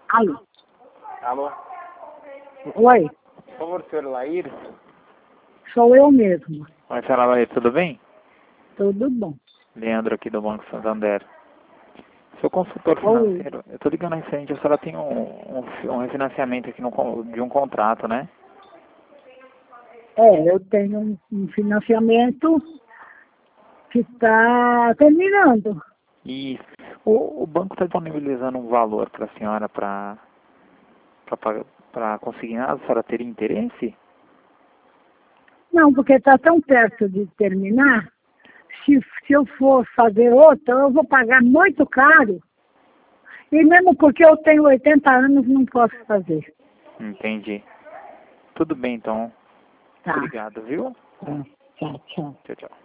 Alô? Alô? Oi, Por favor, senhor Laír? sou eu mesmo. Oi, senhora Laír, tudo bem? Tudo bom. Leandro aqui do Banco Santander. Sou consultor Oi. financeiro. Eu estou ligando referente, a senhora tem um refinanciamento aqui de um contrato, né? Eu tenho um financiamento que está terminando. E o banco está disponibilizando um valor para a senhora para consignar, a senhora teria interesse? Não, porque está tão perto de terminar. Se eu for fazer outro, eu vou pagar muito caro. E mesmo porque eu tenho 80 anos, não posso fazer. Entendi. Tudo bem, então. Tá. Obrigado, viu? Tchau, tchau. Tchau, tchau.